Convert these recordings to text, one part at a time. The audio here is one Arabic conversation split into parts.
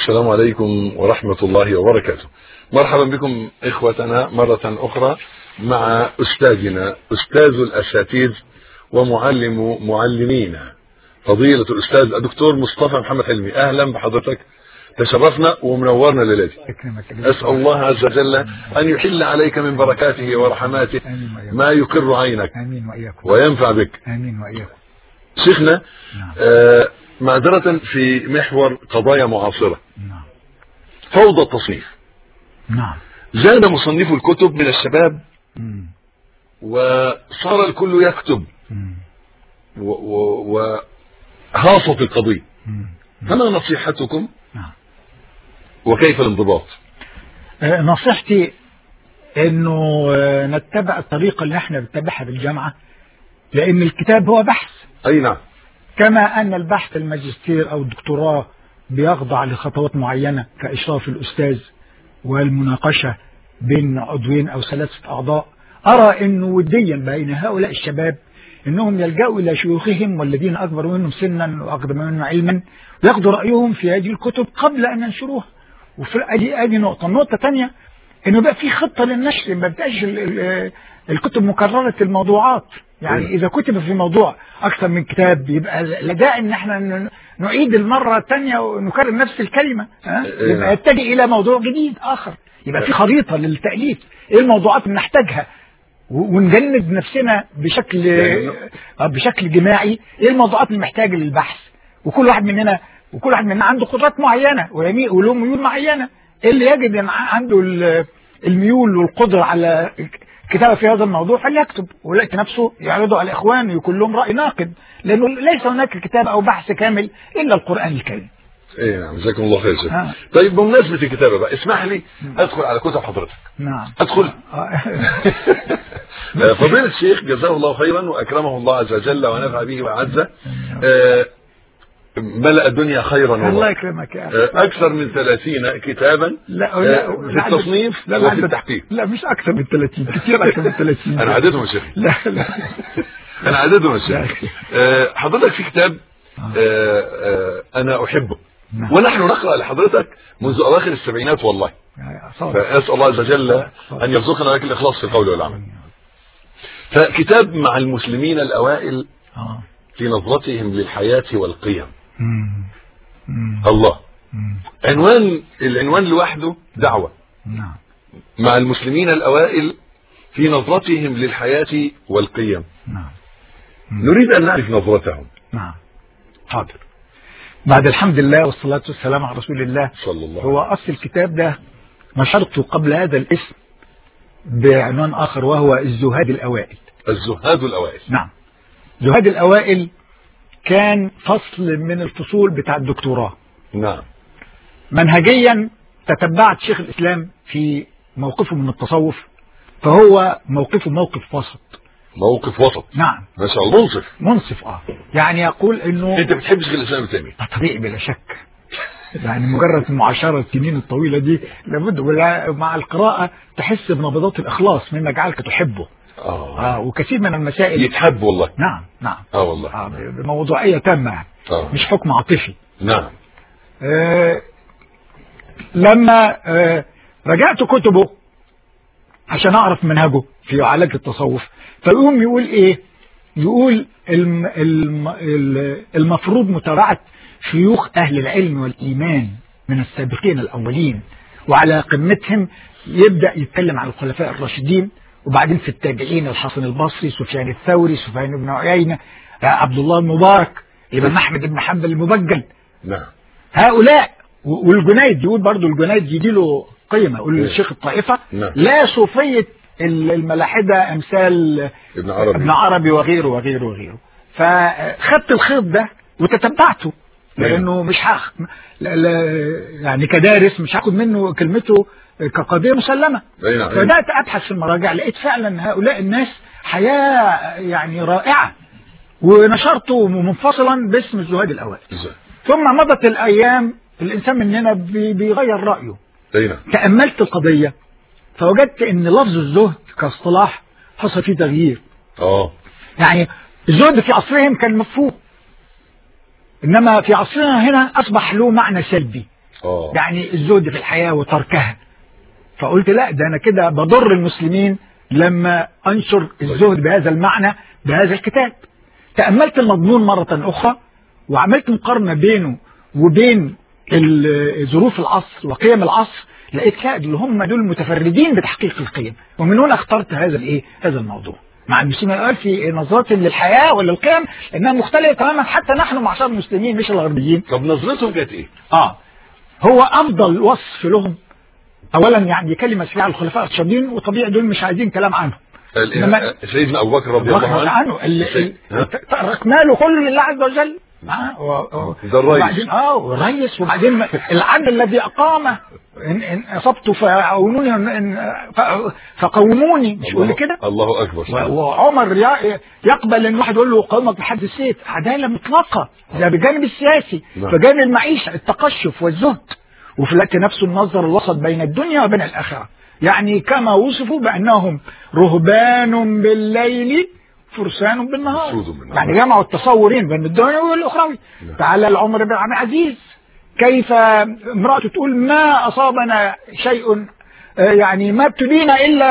السلام عليكم ورحمة الله وبركاته. مرحبا بكم إخوتنا مرة أخرى مع أستاذنا أستاذ الأساتذة ومعلم معلمينا فضيلة الأستاذ الدكتور مصطفى محمد حلمي. أهلا بحضرتك، تشرفنا ومنورنا الليلة. أسأل الله عز وجل أن يحل عليك من بركاته ورحماته ما يقر عينك وينفع بك. آمين وإياكم. شيخنا، معذرة في محور قضايا معاصرة. فوضى التصنيف. زاد مصنفو الكتب من الشباب وصار الكل يكتب وهاصت القضية. فما نصيحتكم وكيف الانضباط؟ نصيحتي انه نتبع الطريقة اللي احنا بنتبعها بالجامعة، لان الكتاب هو بحث. اي نعم. كما ان البحث الماجستير او الدكتوراه بيخضع لخطوات معينة كإشراف الأستاذ والمناقشة بين عضوين أو 3 أعضاء، أرى أنه وديا بين هؤلاء الشباب أنهم يلجأوا إلى شيوخهم والذين أكبر منهم سنا وأقدم منهم علما وياخذوا رأيهم في هذه الكتب قبل أن ينشروها. وفي أدي نقطة. النقطة الثانية أنه بقى في خطة للنشر، ما بقاش الكتب مكررة الموضوعات. يعني إذا كتب في موضوع أكثر من كتاب يبقى لا داعي إن احنا نعيد المرة الثانية ونكرر نفس الكلمة. يبقى يتجه إلى موضوع جديد آخر. يبقى في خريطة للتأليف، إيه الموضوعات اللي نحتاجها ونجند نفسنا بشكل جماعي، إيه الموضوعات اللي محتاجة للبحث. وكل واحد مننا عنده قدرات معينة وله ميول معينة. اللي يجد أن عنده الميول والقدرة على كتابة في هذا الموضوع فليكتب، ولقيت نفسه يعرضه على الإخوان ويكون لهم رأي ناقد، لأنه ليس هناك كتاب أو بحث كامل إلا القرآن الكريم. ايه نعم، جزاكم الله خير شيخ. طيب بمناسبة الكتابة بقى، اسمح لي أدخل على كتب حضرتك. نعم. أدخل. فضيلة الشيخ جزاه الله خيرا وأكرمه الله عز وجل ونفع به وأعزه، ملأ الدنيا خيرا والله. الله يكرمك يا أخي. أكثر من 30 كتابا في التصنيف وفي التحقيق. لا مش أكثر من 30، كثير أكثر من 30. أنا عددهم يا شيخ. لا أنا عددهم يا شيخ. حضرتك في كتاب أنا أحبه، ونحن نقرأ لحضرتك منذ أواخر السبعينات والله. فأسأل الله عز وجل أن يرزقنا لك الإخلاص في القول والعمل. فكتاب مع المسلمين الأوائل في نظرتهم للحياة والقيم. الله. العنوان لوحده دعوة. مع المسلمين الأوائل في نظرتهم للحياة والقيم. نريد أن نعرف نظرتهم. حاضر. بعد الحمد لله والصلاة والسلام على رسول الله صلى الله. هو أصل الكتاب ده نشرته قبل هذا الاسم بعنوان آخر، وهو الزهاد الأوائل. الزهاد الأوائل. نعم. زهاد الأوائل كان فصل من الفصول بتاع الدكتوراه. نعم. منهجيا تتبعت شيخ الإسلام في موقفه من التصوف، فهو موقفه موقف وسط. موقف وسط. نعم. ما شاء الله. منصف. يعني يقول انه انت بتحب شيخ الإسلام ابن تيمية؟ طبيعي بلا شك. يعني مجرد المعاشرة السنين الطويلة دي لابد مع القراءة تحس بنبضات الإخلاص مما جعلك تحبه. وكثير من المسائل يتحب والله. نعم. والله. بموضوعية تامة. مش حكم عاطفي. نعم. لما رجعت كتبه عشان أعرف منهجه في علاج التصوف، فيقوم يقول إيه؟ يقول المفروض متابعة شيوخ أهل العلم والإيمان من السابقين الأولين، وعلى قمتهم يبدأ يتكلم عن الخلفاء الراشدين، وبعدين في التابعين الحسن البصري، سفيان الثوري، سفيان بن عيينة، عبد الله المبارك، الإمام أحمد بن حنبل المبجل. نعم. هؤلاء. والجنيد يقول برضو، الجنيد يدي له قيمة، يقول الشيخ الطائفة. لا صوفية الملاحدة أمثال ابن عربي وغيره. فخدت الخيط ده وتتبعته، لأنه مش يعني كدارس مش هاخد منه كلمته كقضية مسلمة. فبدأت أبحث في المراجع، لقيت فعلا هؤلاء الناس حياة يعني رائعة، ونشرته منفصلا باسم الزهاد الأوائل. ثم مضت الأيام، الإنسان مننا بيغير رأيه. تأملت القضية فوجدت ان لفظ الزهد كاصطلاح حصل فيه تغيير. يعني الزهد في عصرهم كان مفهوم، انما في عصرنا هنا اصبح له معنى سلبي. يعني الزهد في الحياة وتركها. فقلت لا، ده أنا كده بضر المسلمين لما أنشر الزهد بهذا المعنى بهذا الكتاب. تأملت المضمون مرة أخرى وعملت مقارنة بينه وبين ظروف العصر وقيم العصر، لقيت لا، اللي هم دول متفردين بتحقيق القيم. ومن هنا اخترت هذا الموضوع مع المسلمين. قال في نظرتهم للحياة وللقيم انها مختلفة تماما، حتى نحن معشر المسلمين مش الغربيين. طب نظرتهم كانت ايه؟ هو افضل وصف لهم اولا يعني كلمة سريعة الخلفاء الراشدين، وطبيعي دول مش عايزين كلام عنهم. سيدنا ابو بكر رضي الله عنه اكماله كله لله عز وجل. ده الرئيس. والرئيس. وبعدين العدل الذي اقامه، ان اصبت فعونوني فقوموني، مش يقول كده؟ الله اكبر. وعمر يقبل ان واحد يقول له قومك بحد السيف. عداله مطلقه، ده بجانب السياسي. فجانب المعيشه التقشف والزهد، وفي الوقت نفسه النظر الوسط بين الدنيا وبين الاخره. يعني كما وصفوا بانهم رهبان بالليل فرسان بالنهار، يعني جمعوا التصورين بين الدنيا والاخروي. تعالى العمر بن عبد العزيز، كيف امرأته تقول ما أصابنا شيء، يعني ما ابتلينا إلا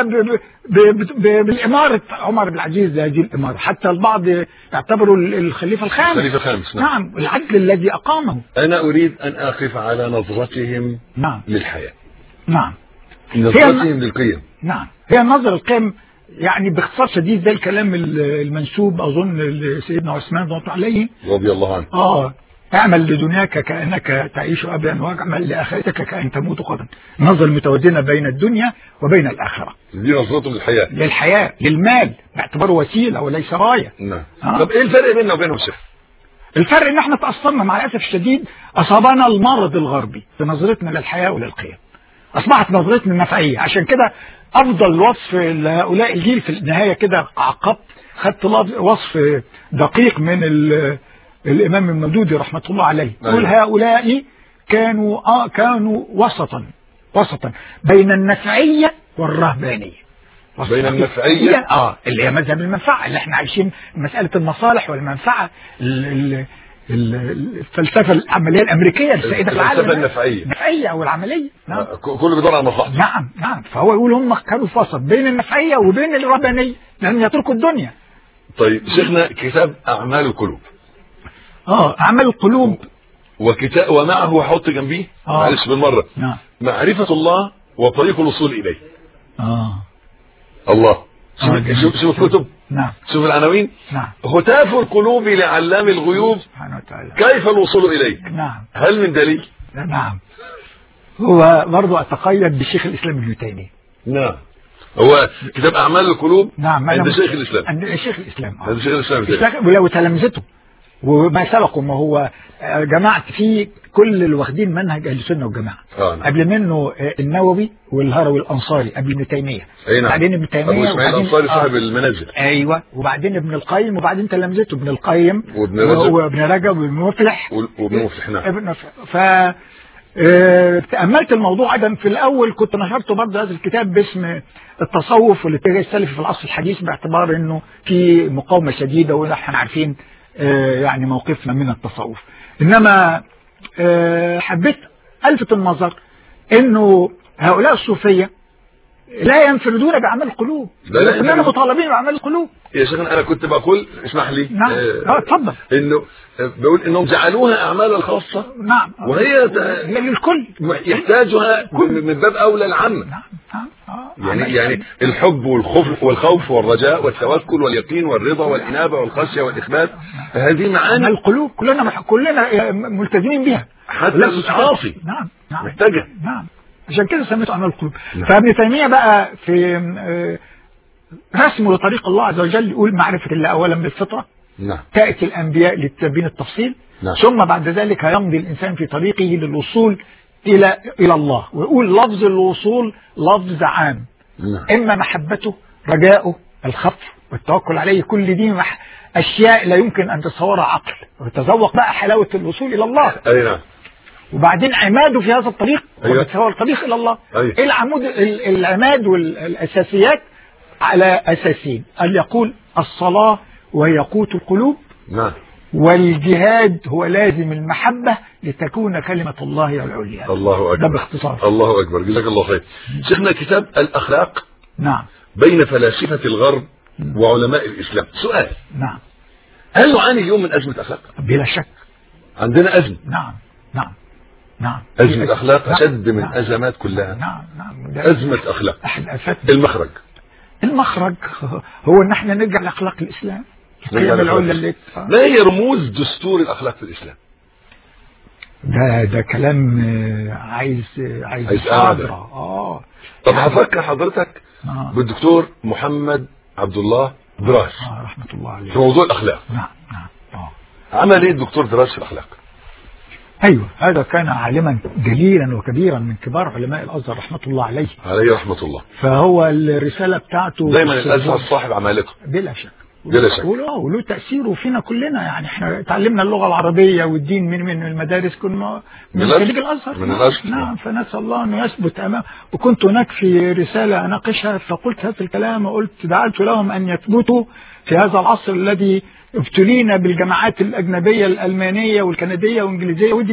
بالإمارة عمر بن العزيز، هذه الإمارة. حتى البعض يعتبروا الخليفة الخامس. نعم، العدل الذي أقامه. أنا أريد أن أقف على نظرتهم للحياة. نعم، نظرتهم للقيم. نعم، هي النظر القيم يعني باختصار شديد زي الكلام المنسوب أظن لسيدنا عثمان رضي الله عنه. اعمل لدنياك كأنك تعيش أبدا، واعمل لآخرتك كأن تموت غدا. النظر المتوازنة بين الدنيا وبين الآخرة. دي نظرته للحياة، للمال باعتباره وسيلة وليس غاية. نعم. طب ايه الفرق بيننا وبينهم شيخ؟ الفرق ان احنا تأثرنا مع الأسف الشديد، أصابنا المرض الغربي في نظرتنا للحياة وللقيم. أصبحت نظرتنا النفعية. عشان كده أفضل وصف لهؤلاء الجيل في النهاية كده عقبت، خدت وصف دقيق من الإمام المودودي رحمة الله عليه. يقول هؤلاء كانوا وسطا بين النفعية والرهبانية. بين النفعية اللي هي مذهب المنفعة، اللي احنا عايشين مسألة المصالح والمنفعة، الفلسفة العملية الأمريكية السائدة في العالم، الفلسفة النفعية أو العملية. نعم. كله بيدور على مصلحته. نعم. فهو يقول هم كانوا في وسط بين النفعية وبين الرهبانية، لأن يتركوا الدنيا. طيب شيخنا، كتاب أعمال القلوب. أعمال القلوب وكتاب ومعه حط جنبيه معلش بالمرة. معرفة الله وطريق الوصول إليه. الله. شوف الكتب. نعم. شوف العناوين. نعم. هتاف القلوب لعلام الغيوب سبحانه وتعالى. كيف الوصول إليك؟ نعم. هل من دليل؟ نعم. هو برضو أتقيد بشيخ الإسلام ابن تيمية. نعم. هو كتاب أعمال القلوب. نعم. عند شيخ الإسلام. عند شيخ الإسلام. عند شيخ الإسلام. ولو تلامذته وما سبقوا، ما هو جماعة فيه كل اللي واخدين منهج أهل السنة والجماعة. قبل منه النووي والهروي الأنصاري قبل ابن تيمية. بعدين ابن تيمية وبعدين الأنصاري صاحب المنازل. أيوة. وبعدين ابن القيم، وبعدين تلامذته ابن القيم وابن رجب وابن مفلح. نعم. تأملت الموضوع أيضا. في الأول كنت نشرته برضه هذا الكتاب باسم التصوف والاتجاه السلفي في العصر الحديث، باعتبار إنه في مقاومة شديدة ونحن عارفين يعني موقفنا من التصوف. إنما حبيت ألفت النظر إنه هؤلاء الصوفية لا ينفردون بأعمال القلوب، لكننا مطالبين بأعمال القلوب. يا شيخ أنا كنت بقول، اسمح لي. نعم. اتفضل. إنه بقول إنهم جعلوها أعمالا خاصة. نعم. وهي للكل يحتاجها من باب أولى العامة. نعم. يعني الحب والخوف والرجاء والتوكل واليقين والرضا والإنابة والخشية والإخبات، هذه معاني القلوب كلنا ملتزمين بها، حتى العاصي. نعم. محتاجة. نعم. عشان كده سميته أعمال القلوب. فابن تيمية بقى في رسمه لطريق الله عز وجل يقول معرفة الله أولا بالفطرة. نعم. تأتي الأنبياء لتبين التفصيل. نعم. ثم بعد ذلك يمضي الإنسان في طريقه للوصول إلى الله. ويقول لفظ الوصول لفظ عام. نعم. إما محبته، رجاؤه، الخوف والتوكل عليه، كل دي أشياء لا يمكن أن تصورها عقل. وتذوق بقى حلاوة الوصول إلى الله. أي نعم. وبعدين عماده في هذا الطريق. أيوة. هو الطريق إلى الله. أيوة. العماد والأساسيات على أساسين، أن يقول الصلاة وهي قوت القلوب. نعم. والجهاد هو لازم المحبة لتكون كلمة الله العليا. الله أكبر. ده باختصار. الله أكبر، جزاك الله خير. شيخنا كتاب الأخلاق نعم. بين فلاسفة الغرب وعلماء الإسلام. سؤال. نعم. هل نعاني اليوم من أزمة أخلاق؟ بلا شك. عندنا أزمة. نعم نعم نعم. أزمة أخلاق أشد من نعم. أزمات كلها. نعم نعم. أزمة أخلاق. أحد آفات. المخرج هو ان احنا نرجع لاخلاق الاسلام. القيم العليا اللي ما هي رموز دستور الاخلاق في الاسلام؟ ده كلام عايز محاضرة. طب هفكر حضرتك بالدكتور محمد عبد الله دراس رحمة الله عليه في موضوع الاخلاق. نعم. عمل ايه الدكتور دراس في الاخلاق؟ ايوه، هذا كان عالما جليلا وكبيرا من كبار علماء الازهر رحمه الله عليه. عليه رحمه الله. فهو الرساله بتاعته دايما الازهر صاحب عمالقه. بلا شك. بلا شك. وله تاثيره فينا كلنا، يعني احنا تعلمنا اللغه العربيه والدين من المدارس، كنا من خريج الازهر. من الازهر. نعم. فنسال الله انه يثبت امام. وكنت هناك في رساله اناقشها فقلت هذا الكلام، وقلت دعوت لهم ان يثبتوا في هذا العصر الذي ابتلينا بالجماعات الأجنبية الألمانية والكندية والإنجليزية، ودي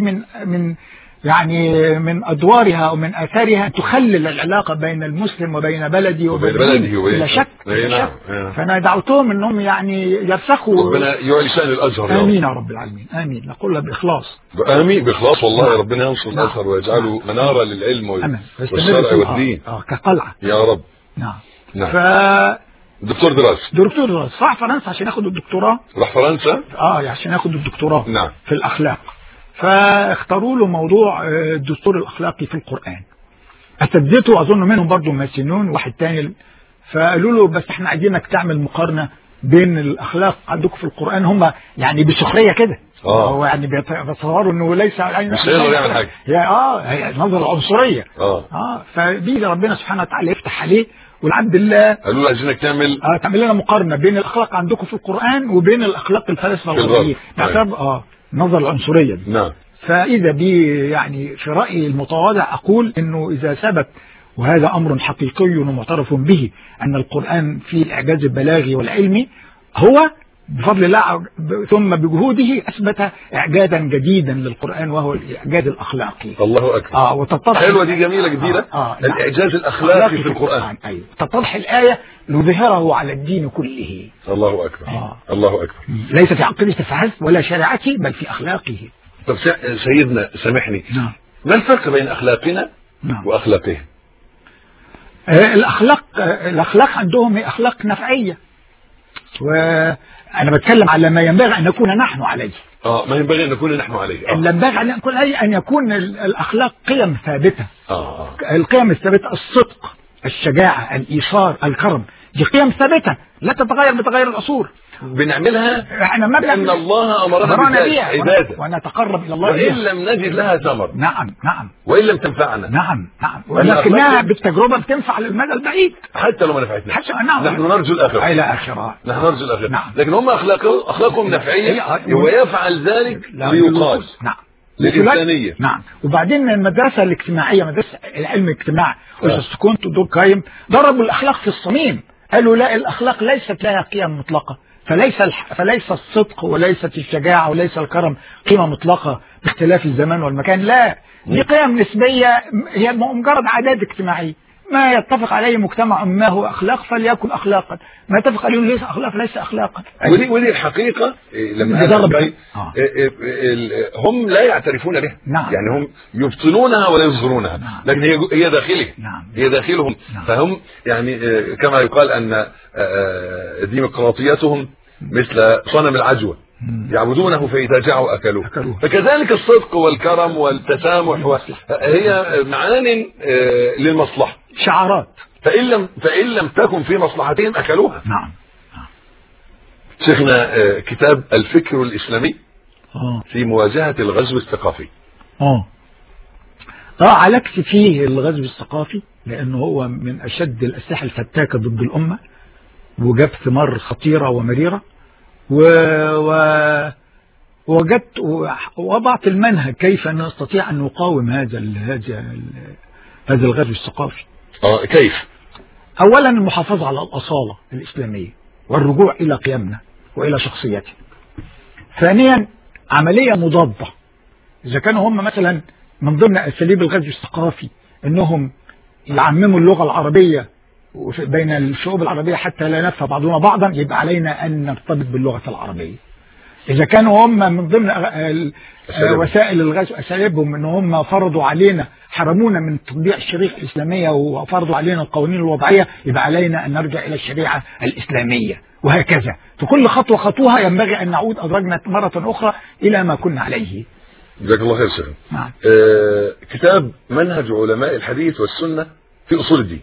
من أدوارها ومن آثارها تخلل العلاقة بين المسلم وبين بلدي بلا شك. فأنا دعوتهم أنهم يعني يرسخوا. ربنا يعلي شأن الأزهر. آمين يا رب العالمين. آمين. نقولها بإخلاص. آمين بإخلاص والله. ربنا ينصر الأزهر ويجعله منارة للعلم والشرع والدين كقلعة يا رب. نعم. دكتور دراس راح فرنسا عشان ياخد الدكتوراه. راح فرنسا عشان ياخد الدكتوراه. نعم. في الاخلاق. فاختاروا له موضوع الدستور الاخلاقي في القران. اساتذته اظن منهم برضه ماسنون واحد تاني، فقالوا له بس احنا عايزينك تعمل مقارنه بين الاخلاق عندكم في القران. هم يعني بسخريه كده. هو يعني بيتصوروا انه ليس مش هيقدر يعمل حاجه. هي نظره عنصريه. فبيجي ربنا سبحانه وتعالى يفتح عليه، والعبد الله قالوا له عايزينك تعمل لنا مقارنه بين الاخلاق عندكم في القران وبين الاخلاق الفلاسفه الغربيه. نظر العنصريه دي. نعم. فاذا بي يعني في رايي المتواضع اقول انه اذا ثبت، وهذا امر حقيقي ومعترف به، ان القران فيه الاعجاز البلاغي والعلمي، هو بفضل الله ثم بجهوده اثبت اعجازا جديدا للقران، وهو الاعجاز الاخلاقي. الله اكبر. وتتضح حلوه دي، جميله جديده. الاعجاز الاخلاقي في القران. ايوه. تتضح الايه ليظهره على الدين كله. الله اكبر. الله اكبر. ليس في عقيدته فحسب ولا شريعته، بل في اخلاقه. طب سيدنا سامحني. نعم. ما الفرق بين اخلاقنا واخلاقهم؟ الاخلاق عندهم هي اخلاق نفعيه، وأنا بتكلم على ما ينبغي أن نكون نحن عليه. ما ينبغي أن نكون نحن عليه. ينبغي أن نكون أن يكون الأخلاق قيم ثابتة. القيم الثابتة، الصدق، الشجاعة، الإيثار، الكرم، دي قيم ثابتة لا تتغير بتغير العصور. بنعملها احنا ما لأن الله أمرنا بها عبادة، ونتقرب إلى الله وإن لم نجد لها ثمر. نعم. وإن لم تنفعنا. نعم. ولكنها بالتجربة بتنفع للمدى البعيد حتى لو ما نفعتنا. نعم. نحن نرجو الآخرة. إلى آخرة. نحن نرجو الآخرة. نعم. لكن هم أخلاقهم نفعية، ويفعل ذلك ليقال. نعم. للإنسانية. نعم. وبعدين المدرسة الاجتماعية، مدرسة العلم الاجتماعي وسكونت دوركهايم ضربوا الأخلاق في الصميم. قالوا لا، الأخلاق ليست لها قيم مطلقة، فليس الصدق وليست الشجاعة وليس الكرم قيمة مطلقة باختلاف الزمان والمكان. لا، دي قيم نسبية، هي مجرد عادات اجتماعية. ما يتفق عليه مجتمع ما هو أخلاق فليكن أخلاقا، ما يتفق عليه ليس أخلاق ليس أخلاقا. ودي الحقيقة لما هم لا يعترفون بها. نعم. يعني هم يبطنونها ولا يظهرونها. نعم. لكن هي داخلهم. نعم. هي داخلهم. نعم. فهم يعني كما يقال أن ديمقراطيتهم مثل صنم العجوة، يعبدونه فإذا جاعوا أكلوه. فكذلك الصدق والكرم والتسامح هي معان للمصلحة، شعارات. فإن لم تكن في مصلحتهم أكلوها. نعم. شيخنا كتاب الفكر الإسلامي في مواجهة الغزو الثقافي. عالجت فيه الغزو الثقافي لأنه هو من أشد الأسلحة الفتاكة ضد الأمة، وجاب ثمار خطيرة ومريرة، ووجدت ووضعت المنهج كيف نستطيع أن نقاوم هذا الغزو الثقافي. كيف؟ أولا المحافظة على الأصالة الإسلامية والرجوع إلى قيمنا وإلى شخصيتنا. ثانيا عملية مضادة. إذا كانوا هم مثلا من ضمن أساليب الغزو الثقافي أنهم يعمموا اللغة العربية بين الشعوب العربية حتى لا نفهم بعضنا بعضا، يبقى علينا أن نرتبط باللغة العربية. إذا كانوا هم من ضمن وسائل الغزو أساليبهم أن هم فرضوا علينا، حرمونا من تطبيق الشريعة الإسلامية وفرضوا علينا القوانين الوضعية، يبقى علينا أن نرجع إلى الشريعة الإسلامية، وهكذا في كل خطوة خطوها ينبغي أن نعود أدراجنا مرة أخرى إلى ما كنا عليه. جزاك الله خير شيخ. نعم. كتاب منهج علماء الحديث والسنة في أصول الدين.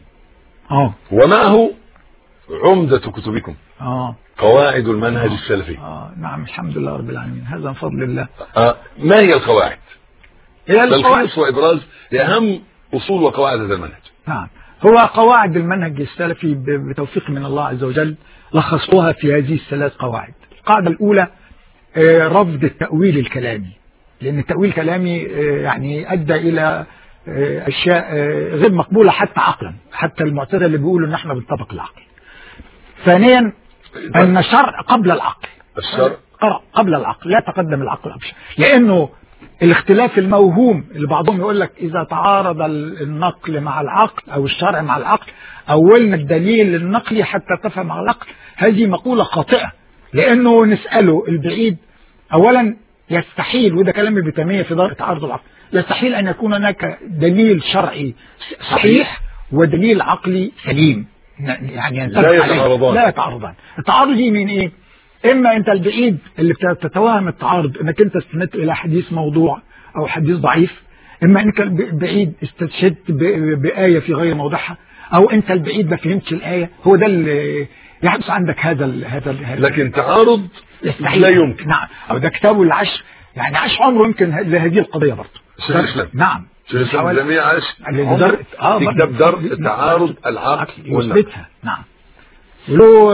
ومعه عمدة كتبكم. قواعد المنهج السلفي. نعم، الحمد لله رب العالمين، هذا من فضل الله. ما هي القواعد؟ تلخيص وإبراز لأهم أصول وقواعد هذا المنهج. نعم، هو قواعد المنهج السلفي بتوفيق من الله عز وجل لخصوها في هذه الثلاث قواعد. القاعدة الأولى رفض التأويل الكلامي، لأن التأويل الكلامي يعني أدى إلى أشياء غير مقبولة حتى عقلا، حتى المعتزلة اللي بيقولوا إن احنا بنطبق العقل. ثانيا أن الشرع قبل العقل، الشرع قبل العقل، لا تقدم العقل أبشر، لأنه الاختلاف الموهوم اللي بعضهم يقول لك إذا تعارض النقل مع العقل أو الشرع مع العقل أولنا الدليل النقلي حتى تفهم مع العقل، هذه مقولة خاطئة. لأنه نسأله البعيد أولا يستحيل، وده كلام ابن تيمية في دار تعارض العقل، يستحيل أن يكون هناك دليل شرعي صحيح ودليل عقلي سليم، يعني لا يتعارضان. التعارض من إيه؟ إما أنت البعيد اللي بتتوهم التعارض أنك أنت استندت إلى حديث موضوع أو حديث ضعيف، إما أنك البعيد استشهدت بآية في غير موضعها، أو أنت البعيد ما فهمتش الآية. هو ده اللي يحدث عندك هذا لكن تعارض لا يمكن. نعم، أو ده كتابه العشر، يعني عاش عمره يمكن لهذه القضية برضه. شيخ الإسلام. نعم، شيخ الإسلام الجميع عاش في كتاب درء تعارض العقل والنقل. نعم، ولو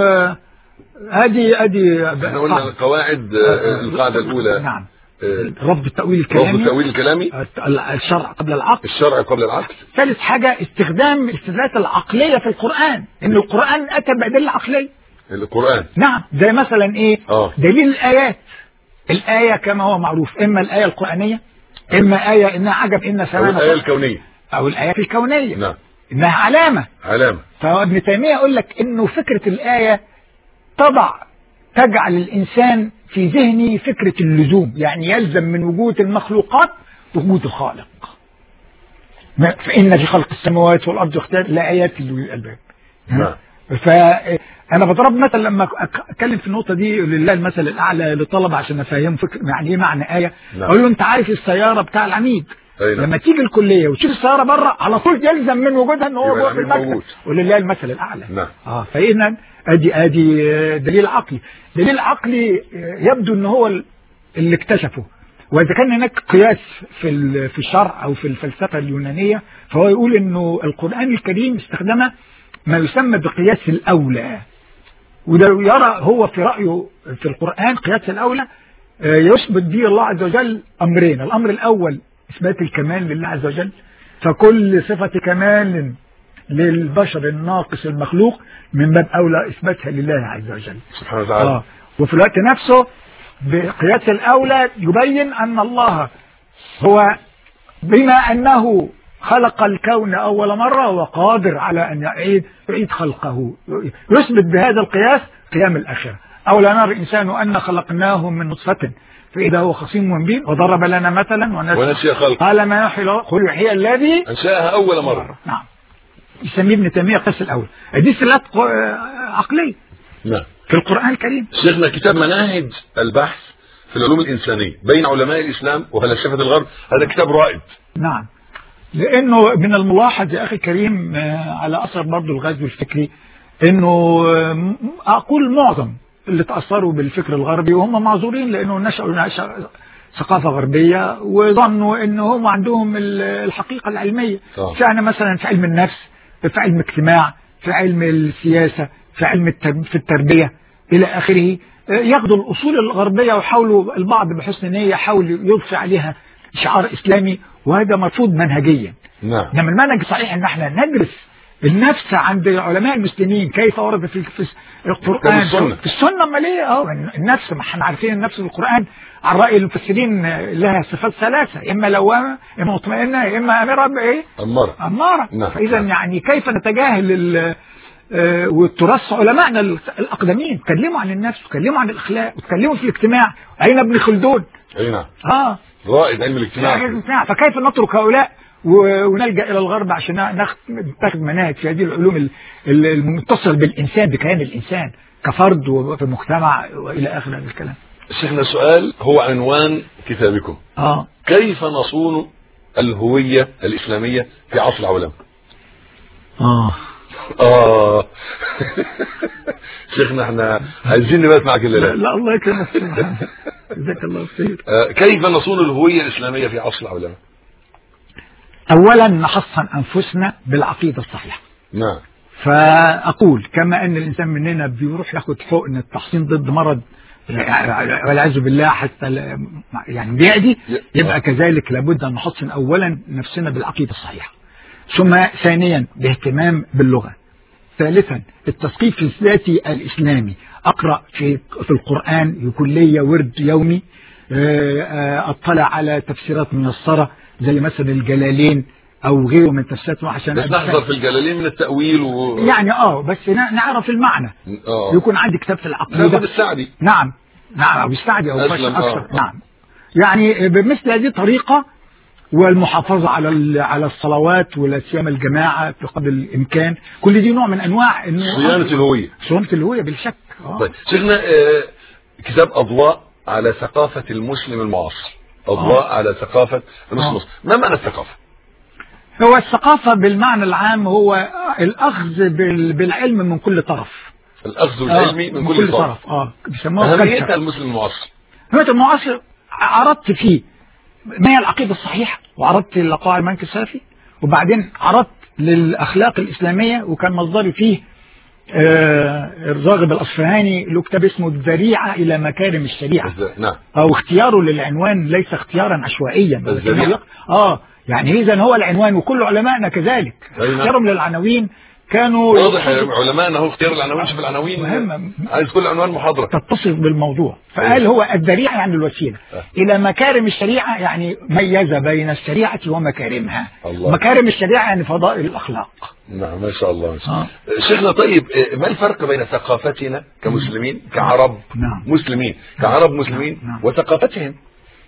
هذه احنا قلنا القواعد. القاعدة الأولى نعم رفض التأويل الكلامي، رفض التأويل الكلامي، الشرع قبل العقل، الشرع قبل العقل. ثالث حاجة استخدام الاستدلالات العقلية في القرآن، إن القرآن أتى بأدلة عقلية. القرآن نعم، زي مثلا إيه؟ دليل الآيات. الآية كما هو معروف إما الآية القرآنية، إما آية إنها عجب إن سمعنا، أو الآية الكونية، أو الآيات الكونية. نعم، إنها علامة. فابن تيمية يقول لك إنه فكرة الآية تجعل الإنسان في ذهنه فكرة اللزوم، يعني يلزم من وجود المخلوقات وجود الخالق. فإن في خلق السماوات والأرض واختلاف لآيات لأولي الألباب. فأنا بضرب مثل لما أتكلم في النقطة دي لله المثل الأعلى للطلبة عشان أفهم فكرة يعني إيه معنى آية. أقول له أنت عارف السيارة بتاع العميد لما تيجي الكلية وتشوف السيارة بره على طول يلزم من وجودها ان هو جوه في المكتب، ولله المثل الاعلى. فإذا ادي دليل عقلي. دليل عقلي يبدو ان هو اللي اكتشفه. واذا كان هناك قياس في الشرع او في الفلسفة اليونانية، فهو يقول انه القرآن الكريم استخدم ما يسمى بقياس الاولى، وده يرى هو في رأيه في القرآن قياس الاولى يثبت به الله عز وجل امرين. الامر الاول إثبات الكمال لله عز وجل، فكل صفة كمال للبشر الناقص المخلوق من باب أولى إثباتها لله عز وجل سبحانه وتعالى. وفي الوقت نفسه بقياس الأولى يبين أن الله هو بما أنه خلق الكون أول مرة وقادر على أن يعيد خلقه، يثبت بهذا القياس قيام الآخرة. أولا نرى الإنسان أن خلقناه من نطفة فإذا هو خصيم مبين وضرب لنا مثلا ونسي خلق، قال ما يحيي قل يحيي الذي أنشأها أول مرة. نعم، يسميه ابن تيمية قياس الأول. دي سلات عقلية نعم في القرآن الكريم. شيخنا كتاب مناهج البحث في العلوم الإنسانية بين علماء الإسلام وفلاسفة الغرب، هذا كتاب رائد. نعم، لأنه من الملاحظ يا أخي الكريم على أثر برضو الغزو الفكري أنه أقول معظم اللي تأثروا بالفكر الغربي وهم معذورين لأنه نشأوا ثقافة غربية وظنوا أنهم عندهم الحقيقة العلمية. فأنا مثلا في علم النفس، في علم الاجتماع، في علم السياسة، في علم في التربية إلى آخره، ياخدوا الأصول الغربية وحاولوا البعض بحسن نية يحاول يضفي عليها شعار إسلامي، وهذا مرفوض منهجيا. نعم. إنما المنهج صحيح أن احنا ندرس النفس عند علماء المسلمين كيف ورد في القرآن في السنة. امال ايه؟ النفس، ما احنا عارفين النفس في القرآن على رأي المفسرين لها صفات ثلاثة، اما لوامة، اما مطمئنة، اما امارة بايه؟ امارة. نعم. فاذا يعني كيف نتجاهل والتراث علمائنا الاقدمين اتكلموا عن النفس وتكلموا عن الاخلاق وتكلموا في الاجتماع. اين ابن خلدون؟ اي نعم. رائد علم الاجتماع. فكيف نترك هؤلاء ونلجأ إلى الغرب عشان ناخذ مناهج في هذه العلوم المتصل بالإنسان، بكيان الإنسان كفرد وفي المجتمع وإلى آخر هذا الكلام. شيخنا سؤال هو عنوان كتابكم. كيف نصون الهوية الإسلامية في عصر العولمة؟ شيخنا احنا عايزين نبات معك الليلة. لا الله يكرمك. جزاك الله خير. كيف نصون الهوية الإسلامية في عصر العولمة؟ أولا نحصن أنفسنا بالعقيدة الصحيحة. نعم. فأقول كما أن الإنسان مننا بيروح ياخد حقن التحصين ضد مرض والعياذ بالله حتى يعني بيعدي، يبقى كذلك لابد أن نحصن أولا نفسنا بالعقيدة الصحيحة، ثم ثانيا باهتمام باللغة، ثالثا التثقيف الذاتي الإسلامي. أقرأ في القرآن يكون لي ورد يومي، أطلع على تفسيرات ميسرة زي مثلا الجلالين أو غيره من تفسيراتهم عشان بس نحذر في الجلالين من التأويل يعني بس نعرف المعنى. يكون عندي كتاب في العقيدة بالسعدي. نعم أو بالسعدي أو أكثر. نعم. يعني بمثل هذه الطريقة، والمحافظة على الصلوات ولا سيما الجماعة بقدر الإمكان، كل دي نوع من أنواع صيانة الهوية. صيانة الهوية بالشك. طيب شيخنا، كتاب أضواء على ثقافة المسلم المعاصر. أضواء على ثقافة المسلم. ما معنى الثقافة؟ هو الثقافة بالمعنى العام هو الأخذ بالعلم من كل طرف. الأخذ العلمي من كل طرف. بيسموها أهميتها المسلم المعاصر. أهمية المعاصر عرضت فيه ما هي العقيدة الصحيحة، وعرضت لقاء المنك السلفي، وبعدين عرضت للأخلاق الإسلامية، وكان مصدري فيه الراغب الأصفهاني له كتاب اسمه الذريعة إلى مكارم الشريعة. نعم. أو اختياره للعنوان ليس اختيارا عشوائيا. يعني إذن هو العنوان، وكل علمائنا كذلك اختيارهم للعناوين كانوا واضح. علمائنا هو اختيار العناوين. شوف العناوين مهمة، عايز كل عنوان محاضرة تتصف بالموضوع. فقال هو الذريعة يعني الوسيلة إلى مكارم الشريعة، يعني ميز بين الشريعة ومكارمها. مكارم الشريعة يعني فضائل الأخلاق. نعم ما شاء الله. شيخنا طيب، ما الفرق بين ثقافتنا كمسلمين كعرب مسلمين كعرب مسلمين وثقافتهم؟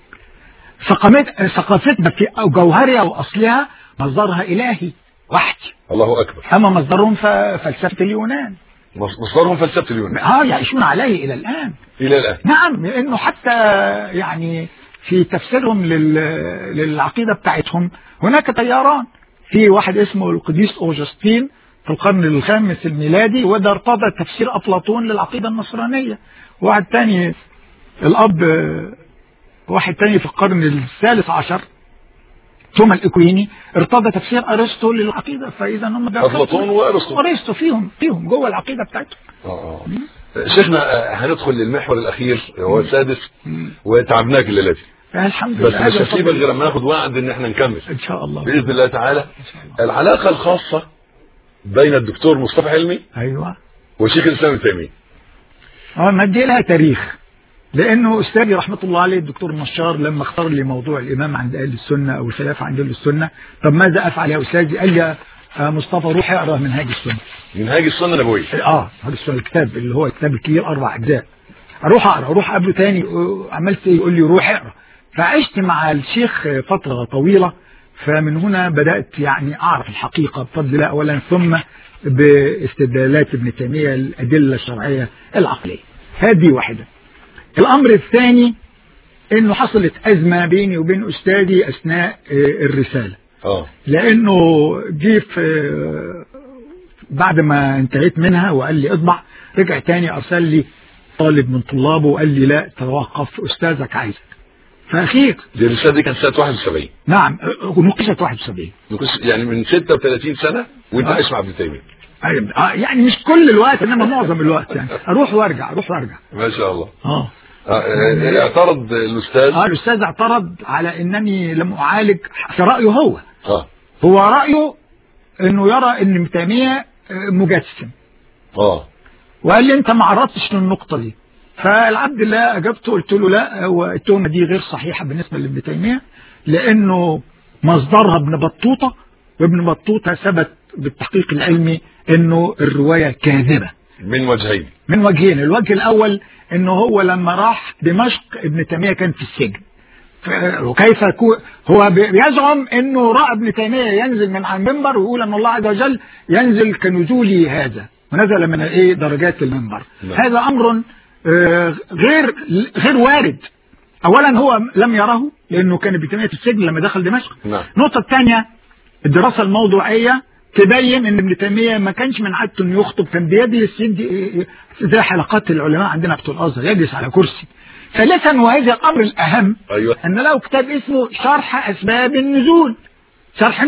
ثقافتنا في جوهرها وأصلها مصدرها إلهي وحدي. الله أكبر. أما مصدرهم فلسفة اليونان. مصدرهم فلسفة اليونان. يعيشون عليه إلى الآن. نعم. لأنه حتى يعني في تفسيرهم للعقيدة بتاعتهم هناك تياران. في واحد اسمه القديس أوجسطين في القرن الخامس الميلادي، وده ارتضى تفسير أفلاطون للعقيدة النصرانية. واحد تاني في القرن الثالث عشر ثم الإكويني ارتضى تفسير أرسطو للعقيدة. فإذا هم أفلاطون وأرسطو فيهم جوه العقيدة بتاعتهم. شيخنا هندخل للمحور الأخير هو السادس، وتعبناك الليلة دي. الحمد لله. بس مش هسيبك غير لما ناخد وعد ان احنا نكمل ان شاء الله باذن الله تعالى. العلاقه الخاصه بين الدكتور مصطفى حلمي وشيخ الاسلام ابن تيميه. ما دي لها تاريخ، لانه استاذي رحمه الله عليه الدكتور نشار لما اختار لي موضوع الامام عند اهل السنه او الخلافه عند اهل السنه، طب ماذا افعل يا استاذي؟ قال لي مصطفى روح اقرا منهاج السنه. منهاج السنه النبويه. منهاج السنه، الكتاب اللي هو الكتاب الكبير 4 أجزاء. اروح اقرا، اروح قبله تاني عملت ايه؟ يقول لي روح اقرا. فعشت مع الشيخ فتره طويله، فمن هنا بدات يعني اعرف الحقيقه بفضل الله اولا، ثم باستدلالات ابن تيميه الادله الشرعيه العقليه. هذه واحده. الامر الثاني انه حصلت ازمه بيني وبين استاذي اثناء الرساله. لانه جه بعد ما انتهيت منها وقال لي اطبع، رجع تاني ارسل لي طالب من طلابه وقال لي لا توقف، استاذك عايزك. فاخير دي الرساله دي كانت سنه 71. نعم نقشت 71. يعني من 36 سنه وانت عايش مع ابن تيميه. يعني مش كل الوقت انما معظم الوقت، يعني اروح وارجع. ما شاء الله. اعترض الاستاذ. الاستاذ اعترض على انني لم اعالج في رايه هو. هو رايه انه يرى ان ابن تيميه مجسم. وقال لي انت ما عرضتش للنقطه دي. فالعبد الله اجبته قلت له لا، هو التهمه دي غير صحيحه بالنسبه لابن تيميه، لانه مصدرها ابن بطوطه، وابن بطوطه ثبت بالتحقيق العلمي انه الروايه كاذبه من وجهين. الوجه الاول انه هو لما راح دمشق ابن تيميه كان في السجن، وكيف هو بيزعم انه راى ابن تيميه ينزل من على المنبر ويقول ان الله عز وجل ينزل كنزولي هذا، ونزل من درجات المنبر. هذا امر غير وارد. اولا هو لم يره لانه كان ابن تيميه في السجن لما دخل دمشق. النقطه الثانيه الدراسه الموضوعيه تبين ان ابن تيميه ما كانش من عادته انه يخطب، كان بيجلس زي حلقات العلماء عندنا بتوع الازهر، يجلس على كرسي. ثالثا وهذا الامر الاهم، ان له كتاب اسمه شرح اسباب النزول، شرح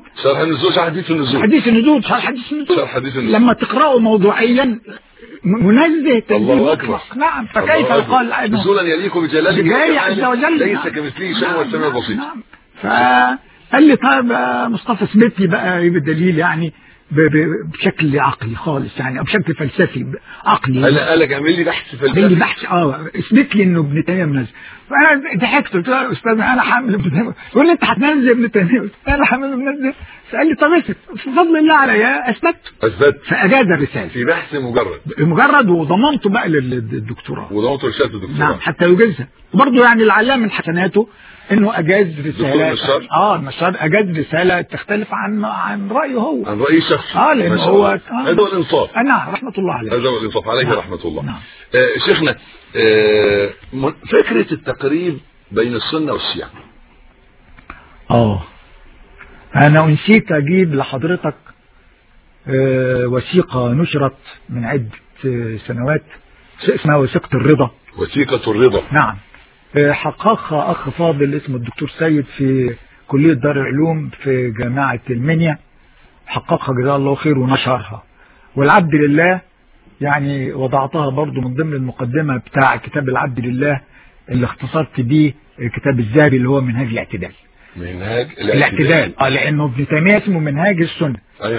حديث النزول لما تقراه موضوعيا منزه تنزيه مطلق. نعم. فكيف يقال نزولا يليق بجلاله عز وجل ليس كمثله شيء والسميع البصير. قال لي طيب مصطفى اثبت لي بقى بالدليل، يعني بشكل عقلي خالص، يعني او بشكل فلسفي عقلي. قال لك اعمل لي بحث فلسفي، اعمل لي بحث اثبت لي انه ابن تيميه منزل. فانا ضحكت قلت له يا استاذ انا حامل ابن تيميه. يقول لي انت هتنزل ابن تيميه؟ انا حامل منزل. فقال لي طب اسف، بفضل الله عليا اثبت. فاجاز الرساله في بحث مجرد وضمنته بقى للدكتوراه، وضمنته رساله الدكتوراه. نعم، حتى يجيزها. وبرضه يعني العلام من حسناته انه اجاز رساله. النشار اجاز رساله تختلف عن رايه هو، عن راي شخصي. لان هو هذا هو الانصاف. نعم، رحمه الله عليه. هذا هو الانصاف عليه رحمه الله. شيخنا، فكره التقريب بين السنه والشيعه. انا نسيت اجيب لحضرتك وثيقه نشرت من عده سنوات اسمها وثيقه الرضا. وثيقه الرضا، نعم. حققها أخ فاضل اسمه الدكتور سيد في كلية دار العلوم في جامعة المنيا، حققها جزاه الله خير ونشرها. والعبد لله يعني وضعتها برضو من ضمن المقدمة بتاع كتاب العبد لله اللي اختصرت بيه كتاب الذهبي اللي هو منهاج الاعتدال. لأنه ابن تيمية اسمه منهاج السنة.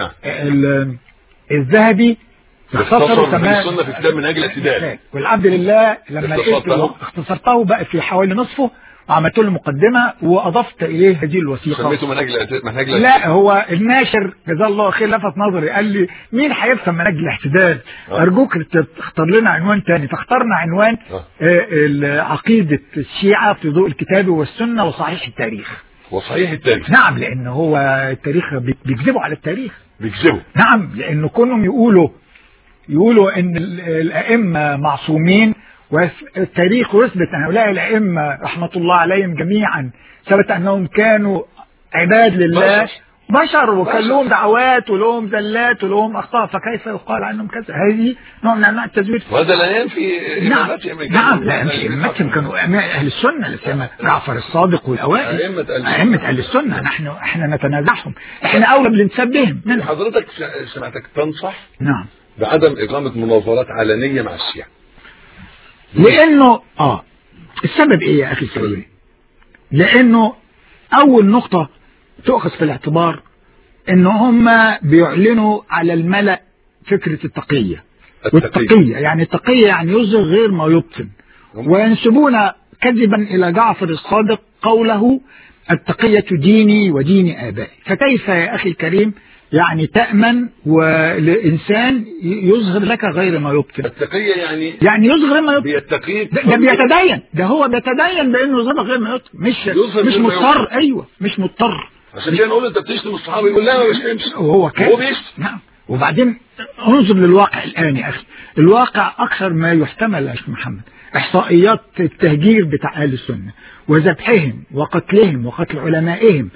الذهبي اختصر السنة في كتاب منهاج الاعتدال. والعبد لله لما لقيته اختصرته بقى في حوالي نصفه، وعملت له مقدمة واضفت اليه هذه الوثيقة. سميته منهاج الاعتدال؟ لا، هو الناشر جزاه الله خير لفت نظري، قال لي مين هيفهم منهج الاعتدال؟ ارجوك تختار لنا عنوان تاني. فاخترنا عنوان عقيدة الشيعة في ضوء الكتاب والسنة وصحيح التاريخ. نعم، لان هو التاريخ بيكذبوا على التاريخ. نعم، لانه كونهم يقولوا ان الائمه معصومين، والتاريخ يثبت ان هؤلاء الائمه رحمه الله عليهم جميعا ثبت انهم كانوا عباد لله، بشر، وكان لهم دعوات ولهم زلات ولهم اخطاء، فكيف يقال عنهم كذا؟ هذه نوع من انواع التزوير. وهذا لا ينفي امامتهم. نعم، لا ينفي امامتهم، كانوا اهل السنه، لسيما جعفر الصادق والاوائل ائمه اهل السنه. احنا نتنازعهم، احنا اولى بالانتساب بهم. حضرتك سمعتك تنصح نعم بعدم إقامة مناظرات علنية مع الشيعة، لأنه السبب إيه يا أخي الكريم؟ لأنه أول نقطة تؤخذ في الاعتبار إن هم بيعلنوا على الملأ فكرة التقية. والتقية يعني التقية يعني يظهر غير ما يبطن، وينسبون كذبا إلى جعفر الصادق قوله التقية ديني ودين آبائي. فكيف يا أخي الكريم يعني تأمن والإنسان يظهر لك غير ما يبطن؟ التقية يعني يظهر ما يبطن، بيتقي، ده بيتدين، ده هو بيتدين بأنه يظهر غير ما يبطن، مش مضطر. أيوة، مش مضطر. عشان كده نقول أنت بتشتم الصحابة، يقول لا ما بشتمش، وهو بيشتم. نعم. وبعدين انظر للواقع الآن يا أخي، الواقع أكثر ما يحتمل يا أخي محمد. إحصائيات التهجير بتاع أهل السنة وذبحهم وقتلهم وقتل علمائهم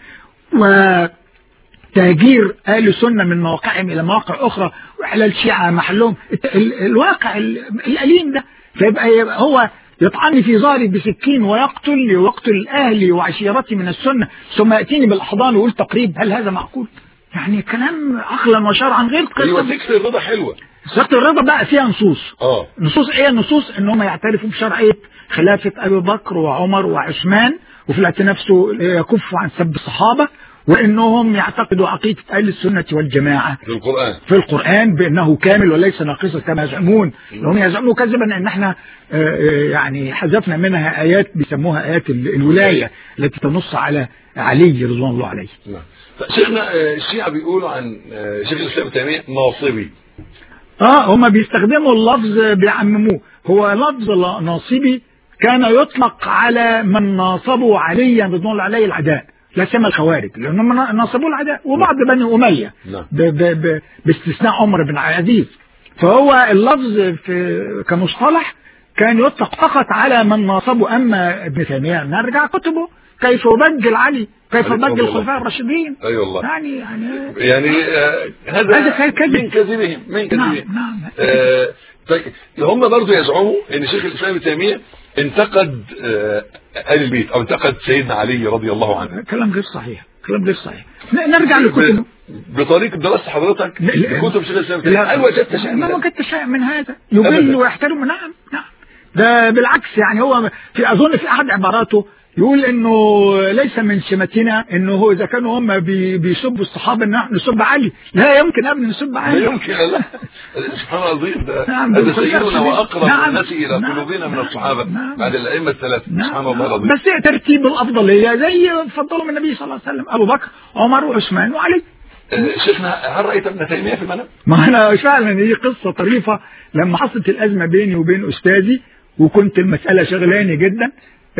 وتهجير أهل السنة من مواقعهم إلى مواقع أخرى وعلى الشيعة محلهم، الواقع الأليم ده. فيبقى هو يطعني في ظهري بسكين ويقتل أهلي وعشيرتي من السنة، ثم يأتيني بالأحضان ويقول تقريب. هل هذا معقول؟ يعني كلام عقلا وشرعا غير قصة. ايوه، فكرة الرضا حلوة. فكرة الرضا بقى فيها نصوص. نصوص ايه؟ النصوص ان هم يعترفوا بشرعية خلافة ابي بكر وعمر وعثمان، وفي الوقت نفسه يكفوا عن سب الصحابة، وانهم يعتقدوا عقيده اهل السنه والجماعه في القران بانه كامل وليس ناقصا كما يزعمون. هم يزعمون كذبا ان احنا يعني حذفنا منها ايات بيسموها ايات الولايه التي تنص على علي رضوان الله عليه. شيخنا الشيعة بيقولوا عن شيخ الاسلام ابن تيميه ناصبي. هم بيستخدموا اللفظ بيعمموه. هو لفظ ناصبي كان يطلق على من ناصبوا عليا رضوان الله عليه العداء، لا سيما الخوارج لانهم ناصبوا العداء، وبعض بني اميه باستثناء عمر بن عبد العزيز. فهو اللفظ كمصطلح كان يطلق فقط على من ناصبوا. اما ابن تيميه نرجع كتبه كيف يبجل علي، كيف يبجل الخلفاء الراشدين. اي والله. يعني هذا من كذبهم نعم. طيب هم برضو يزعموا ان شيخ الاسلام ابن تيميه انتقد آل البيت او انتقد سيدنا علي رضي الله عنه. كلام غير صحيح. نرجع لكتب بطريقه دراسه حضرتك لكتب شيخ الاسلام ابن تيميه. هل وجدت شيء ما وجدت شيء من هذا يجل ويحترم؟ نعم. ده بالعكس، يعني هو اظن في احد عباراته يقول انه ليس من سمتنا انه هو اذا كانوا هم بيسبوا الصحابه ان نحن نسب علي. لا يمكن ابدا نسب علي. لا يمكن. لا سبحان الله العظيم. هذا سيدنا واقرب الناس الى قلوبنا من الصحابه بعد الائمه الثلاثه. سبحان الله العظيم. بس ترتيب الافضليه زي فضلهم النبي صلى الله عليه وسلم ابو بكر عمر وعثمان وعلي. شيخنا هل رايت ابن تيميه في المنام؟ ما انا فعلا هي قصه طريفه. لما حصلت الازمه بيني وبين استاذي وكنت المساله شغلاني جدا،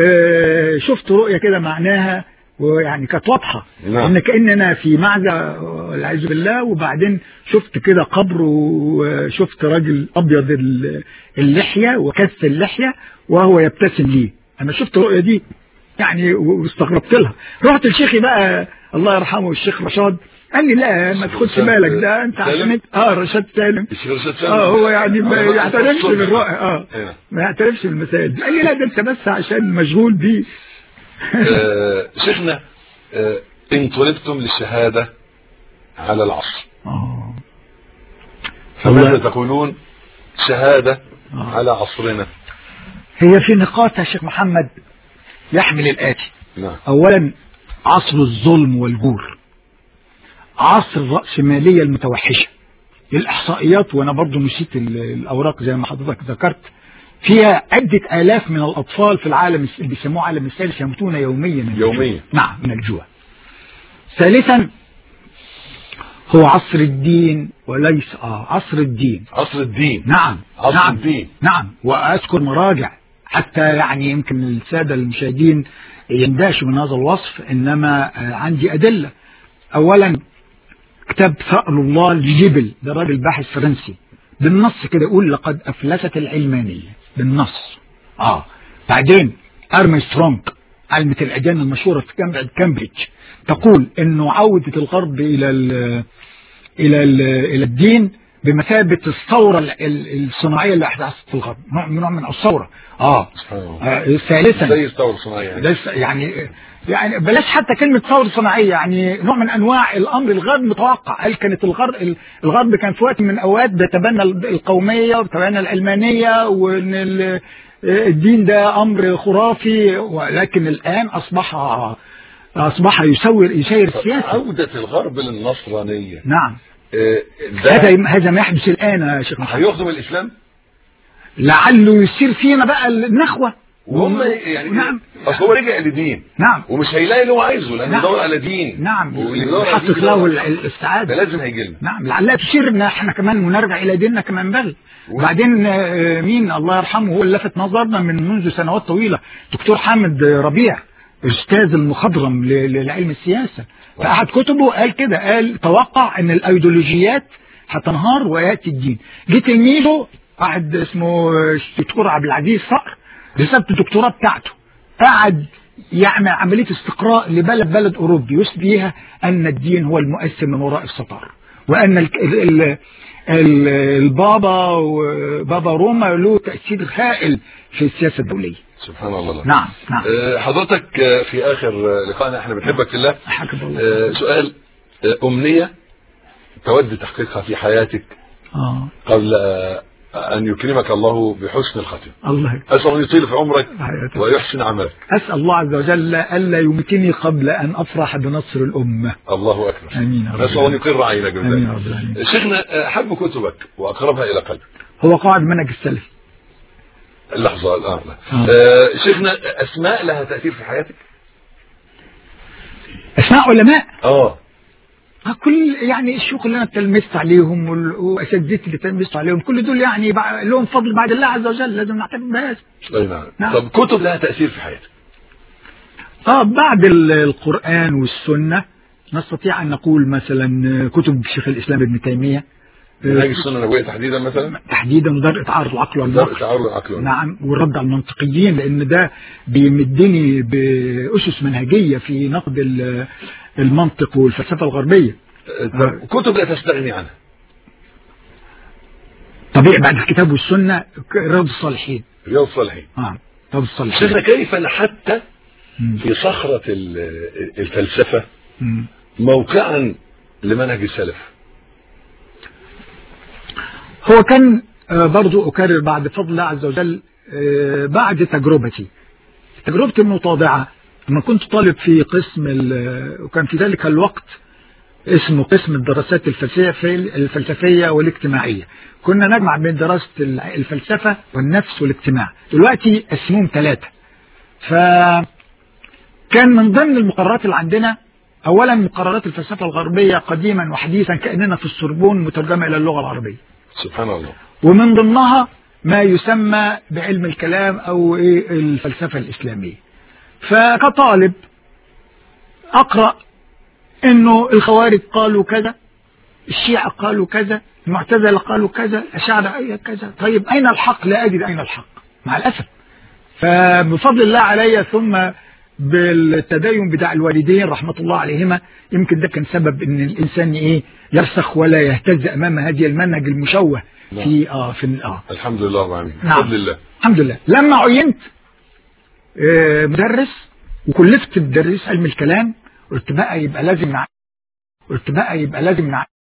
شفت رؤية كده معناها ويعني كانت واضحة ان كأننا في معزة والعياذ بالله. وبعدين شفت كده قبر وشفت راجل ابيض اللحية وكث اللحية وهو يبتسم لي. انا شفت الرؤية دي يعني واستغربت لها. رحت لشيخي بقى الله يرحمه الشيخ رشاد، قال لي لا ما تاخدش بالك ده انت عشان رشاد سالم. هو يعني ما يعترفش بالرؤى ما يعترفش بالمسائل. قال لي لا ده انت بس عشان مشغول بيه. شيخنا ان طلبتم للشهاده على العصر فماذا تقولون شهاده على عصرنا؟ هي في نقاط يا شيخ محمد يحمل الآتي. اولا عصر الظلم والجور، عصر الرأسمالية المتوحشة. الإحصائيات وأنا برضو نسيت الأوراق زي ما حضرتك ذكرت فيها عدة آلاف من الأطفال في العالم اللي بيسموه عالم الثالث يموتون يوميا نعم من الجوع. ثالثا هو عصر الدين وليس عصر الدين. نعم وأذكر مراجع حتى يعني يمكن السادة المشاهدين يندهشوا من هذا الوصف، إنما عندي أدلة. أولا كتاب ثأر الله الجبل، ده راجل باحث فرنسي بالنص كده يقول لقد أفلست العلمانية بالنص. بعدين أرمسترونغ علمة الأديان المشهورة في جامعة كامبريدج تقول إنه عودة الغرب إلى الدين بمثابة الثورة الصناعية اللي أحدثت في الغرب، نوع من الثورة. ثالثا زي الثورة الصناعية يعني بلاش حتى كلمة ثورة صناعية، يعني نوع من أنواع الأمر الغير متوقع. هل كانت الغرب كان في وقت من الأوقات بيتبنى القومية وبيتبنى العلمانية وإن الدين ده أمر خرافي، ولكن الآن أصبح يسير السياسة. عودة الغرب للنصرانية. نعم. هذا ما يحدث الآن يا شيخ محمد. هيخدم الإسلام؟ لعله يصير فينا بقى النخوة. وهم يعني نعم. اصل هو رجع لدين. نعم. ومش هيلاقي اللي هو عايزه لانه يدور على دين. نعم. ويحقق له السعادة. فلازم هيجي لنا. نعم. لعلها تشير ان احنا كمان ونرجع الى ديننا كما ينبغي. وبعدين مين الله يرحمه هو اللي لفت نظرنا منذ سنوات طويلة، دكتور حامد ربيع استاذ المخضرم لعلم السياسة. في احد كتبه قال كده، قال توقع ان الايديولوجيات هتنهار وياتي الدين. جه تلميذه واحد اسمه الدكتور عبد العزيز صقر رسالة الدكتوراه بتاعته قعد يعمل عملية استقراء لبلد أوروبي يثبت بيها أن الدين هو المؤثر من وراء الستار، وأن بابا روما له تأثير هائل في السياسة الدولية. سبحان الله. نعم. حضرتك في آخر لقائنا احنا بنحبك في الله. سؤال أمنية تود تحقيقها في حياتك قبل أن يكرمك الله بحسن الختم. الله أسأل أن يطيل في عمرك ويحسن عملك. أسأل الله عز وجل ألا يمكنني قبل أن أفرح بنصر الأمة. الله أكبر. آمين. أسأل أن يقر عينك. آمين. شيخنا، حب كتبك وأقربها إلى قلبك. هو قاعد منهج السلف. اللحظة الآن. شيخنا، أسماء لها تأثير في حياتك؟ أسماء علماء؟ كل يعني الشيوخ اللي انا تلمست عليهم واساتذتي اللي تلمست عليهم كل دول يعني لهم فضل بعد الله عز وجل، لازم نعترف بهذا. اي نعم. طب كتب لها تاثير في حياتك؟ بعد القران والسنه نستطيع ان نقول مثلا كتب شيخ الاسلام ابن تيميه، منهج السنه النبويه تحديدا مثلا، تحديدا درء تعارض العقل والنقل. نعم، والرد على المنطقيين، لان ده بيمدني باسس منهجيه في نقد المنطق والفلسفه الغربيه. كتب لا تستغني عنها؟ طبيعي بعد الكتاب والسنه رياض الصالحين. رياض الصالحين. رياض الصالحين. شيخنا، كيف حتى في صخره الفلسفه موقعا لمنهج السلف؟ هو كان برضو أكرر بعد فضل الله عز وجل، بعد تجربتي المتواضعة لما كنت طالب في قسم وكان في ذلك الوقت اسمه قسم الدراسات الفلسفية والاجتماعية، كنا نجمع بين دراسة الفلسفة والنفس والاجتماع، دلوقتي اسمهم 3. فكان من ضمن المقررات اللي عندنا أولا مقررات الفلسفة الغربية قديما وحديثا كأننا في السوربون مترجمة إلى اللغة العربية. سبحان الله. ومن ضمنها ما يسمى بعلم الكلام أو الفلسفة الإسلامية. فكطالب أقرأ إنه الخوارج قالوا كذا، الشيعة قالوا كذا، المعتزلة قالوا كذا، الأشاعرة كذا. طيب أين الحق؟ لا أجد أين الحق مع الأسف. فبفضل الله علي ثم بالتدين بتاع الوالدين رحمة الله عليهما، يمكن ده كان سبب ان الانسان يرسخ ولا يهتز امام هذه المنهج المشوه في الحمد لله رب العالمين. بفضل الله. الحمد لله. لما عينت مدرس وكلفت بدرس علم الكلام، قلت بقى يبقى لازم